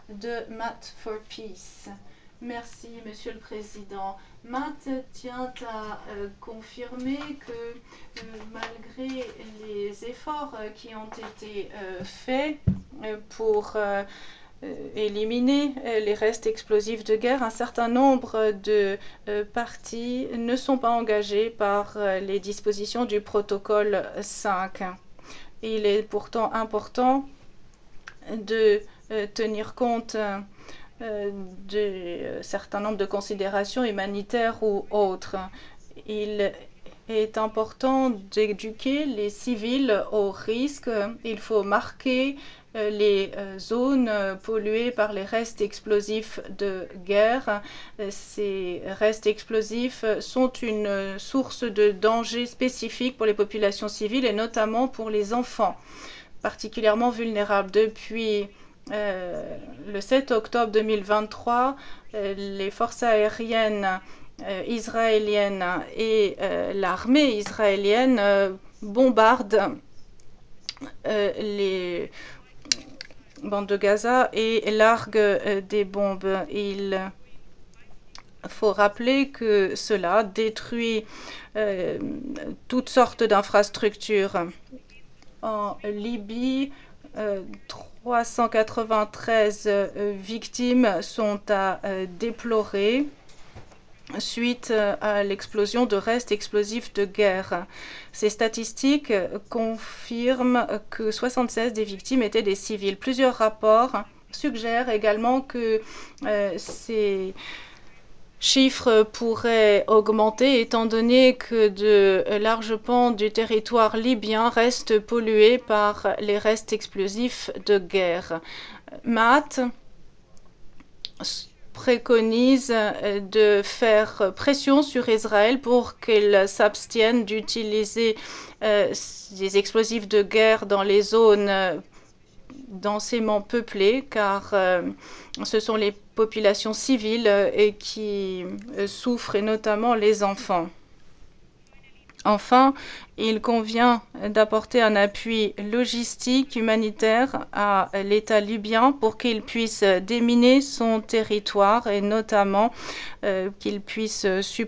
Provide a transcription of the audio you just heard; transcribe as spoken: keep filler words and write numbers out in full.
de Matt for Peace. Merci, Monsieur le Président. Matt tient à euh, confirmer que euh, malgré les efforts euh, qui ont été euh, faits euh, pour euh, éliminer les restes explosifs de guerre, un certain nombre de euh, parties ne sont pas engagées par euh, les dispositions du protocole cinq. Il est pourtant important de euh, tenir compte euh, de certain nombre de considérations humanitaires ou autres. Il est important d'éduquer les civils aux risques. Il faut marquer les zones polluées par les restes explosifs de guerre. Ces restes explosifs sont une source de danger spécifique pour les populations civiles et notamment pour les enfants, particulièrement vulnérables. Depuis euh, le sept octobre deux mille vingt-trois, euh, les forces aériennes euh, israéliennes et euh, l'armée israélienne euh, bombardent euh, les bandes de Gaza et larguent euh, des bombes. Il faut rappeler que cela détruit euh, toutes sortes d'infrastructures. En Libye, euh, trois cent quatre-vingt-treize euh, victimes sont à euh, déplorer suite à l'explosion de restes explosifs de guerre. Ces statistiques confirment que soixante-seize des victimes étaient des civils. Plusieurs rapports suggèrent également que euh, ces chiffres pourraient augmenter étant donné que de larges pans du territoire libyen restent pollués par les restes explosifs de guerre. Matt préconise de faire pression sur Israël pour qu'il s'abstienne d'utiliser euh, des explosifs de guerre dans les zones euh, densément peuplées, car euh, ce sont les populations civiles euh, qui euh, souffrent, et notamment les enfants. Enfin, il convient d'apporter un appui logistique humanitaire à l'État libyen pour qu'il puisse déminer son territoire et notamment euh, qu'il puisse supprimer